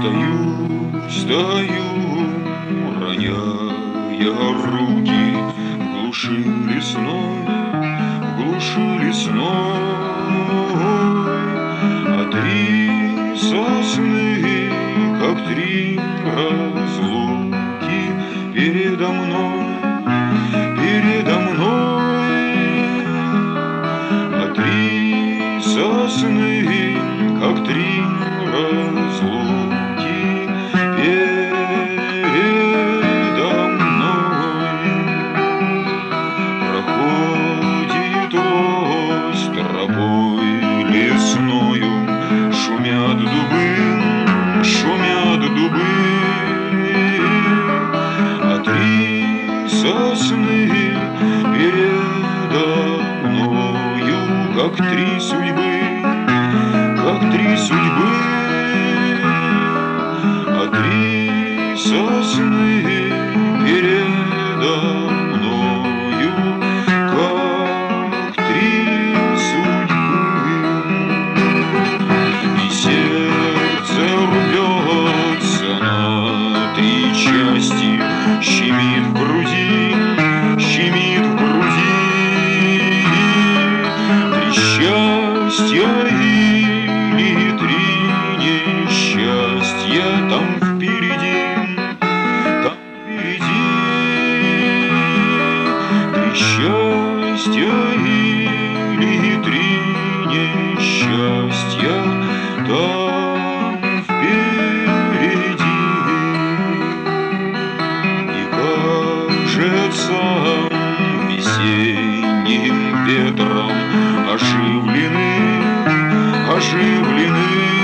стою, роняя руки в глуши лесной, а три сосны, как три разлуки передо мной, а три сосны, как три разлуки передо мной. Проходит лось тропой лесною, шумят дубы, а три сосны передо мною, как три судьбы, а три сосны передо мною, как три судьбы. И сердце рвется на три части, щемит в груди. Три счастья или три несчастья там впереди. Три счастья или три несчастья там впереди. И кажется, весенним ветром оживлены